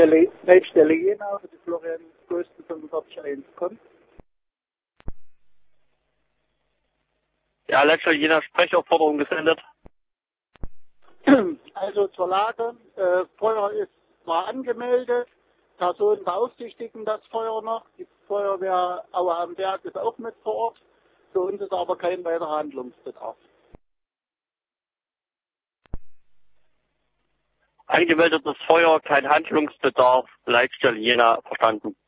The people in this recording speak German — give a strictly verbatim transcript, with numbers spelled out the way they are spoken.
Leitstelle, Leitstelle Jena für die Florian Größten fünfundvierzig eins kommt. Ja, Leitstelle Jena, Sprechaufforderung gesendet. Also zur Lage, äh, Feuer ist zwar angemeldet, Personen beaufsichtigen das Feuer noch, die Feuerwehr Aue am Berg ist auch mit vor Ort, für uns ist aber kein weiterer Handlungsbedarf. Angemeldetes Feuer, kein Handlungsbedarf, Leitstelle Jena, verstanden.